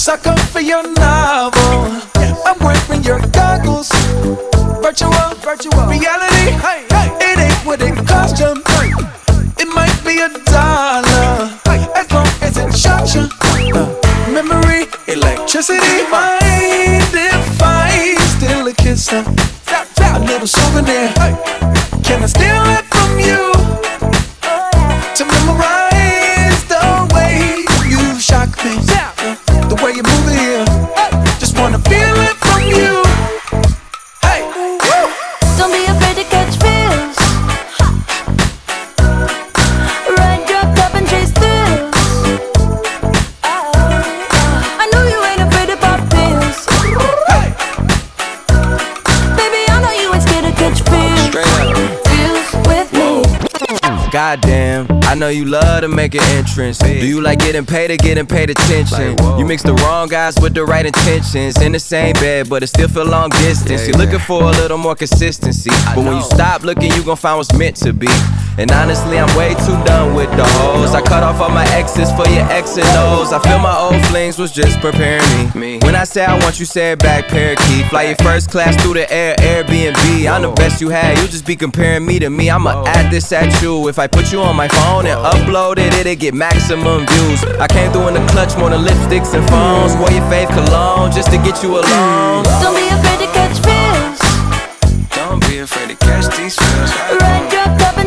sucker for your novel. I'm wearing your goggles. Virtual reality. It ain't what it cost you. It might be $1 as long as it shocks you. Memory, electricity, mind if I steal a kiss? A little souvenir. Can I steal it from you? To memorize the way you shock me, the way you move it here. Just wanna feel it from you. Hey, woo. Don't be afraid to catch feels. Ride your cup and chase thrills. I know you ain't afraid to pop pills. Hey. Baby, I know you ain't scared to catch feels. Straight up. Feels with me. Goddamn, I know you love to make an entrance. Do you like getting paid or getting paid attention? You mix the wrong guys with the right intentions. In the same bed, but it still feel long distance. You're looking for a little more consistency, but when you stop looking, you gon' find what's meant to be. And honestly, I'm way too done with the hoes. I cut off all my exes for your X and O's. I feel my old flings was just preparing me. When I say I want you, say it back, parakeet. Fly your first class through the air, Airbnb. I'm the best you had, you just be comparing me to me. I'ma add this at you. If I put you on my phone and upload it, it'll get maximum views. I came through in the clutch more than lipsticks and phones. Wore your fave cologne just to get you alone. Don't be afraid to catch feels. Don't be afraid to catch these feels. Ride your cup